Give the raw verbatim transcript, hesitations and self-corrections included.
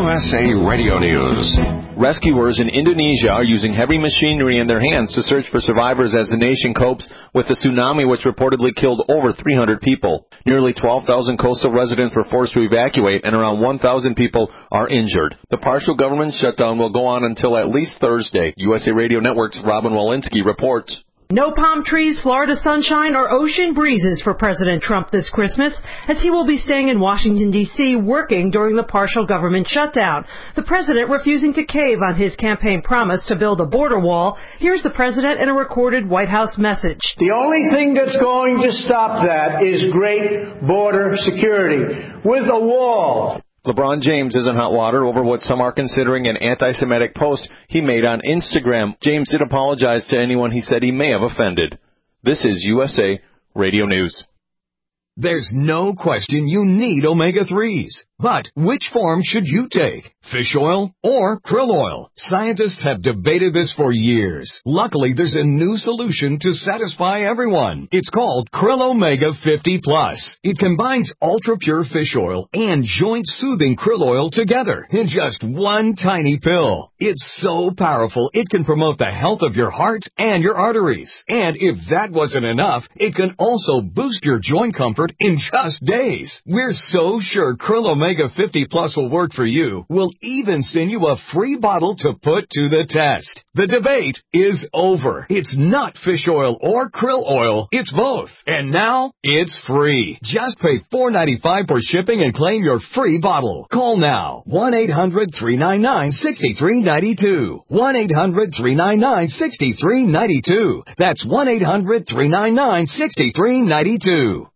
U S A Radio News. Rescuers in Indonesia are using heavy machinery in their hands to search for survivors as the nation copes with the tsunami which reportedly killed over three hundred people. Nearly twelve thousand coastal residents were forced to evacuate and around one thousand people are injured. The partial government shutdown will go on until at least Thursday. U S A Radio Network's Robin Walensky reports. No palm trees, Florida sunshine, or ocean breezes for President Trump this Christmas, as he will be staying in Washington, D C working during the partial government shutdown. The president refusing to cave on his campaign promise to build a border wall. Here's the president in a recorded White House message. The only thing that's going to stop that is great border security with a wall. LeBron James is in hot water over what some are considering an anti-Semitic post he made on Instagram. James did apologize to anyone he said he may have offended. This is U S A Radio News. There's no question you need omega threes. But which form should you take? Fish oil or krill oil? Scientists have debated this for years. Luckily, there's a new solution to satisfy everyone. It's called Krill Omega fifty plus. It combines ultra-pure fish oil and joint-soothing krill oil together in just one tiny pill. It's so powerful, it can promote the health of your heart and your arteries. And if that wasn't enough, it can also boost your joint comfort in just days. We're so sure Krill Omega fifty plus will work for you. We'll even send you a free bottle to put to the test. The debate is over. It's not fish oil or krill oil. It's both. And now it's free. Just pay four dollars and ninety-five cents for shipping and claim your free bottle. Call now. one eight hundred three nine nine six three nine two. one eight hundred three nine nine six three nine two. That's one eight hundred three nine nine six three nine two.